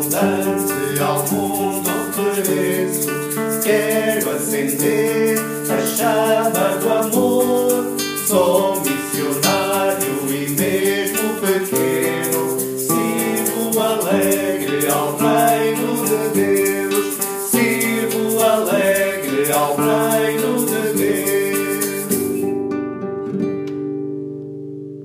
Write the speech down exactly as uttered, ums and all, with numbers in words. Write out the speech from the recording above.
dance ao mundo ofereço. Quero acender a chama do amor. Sou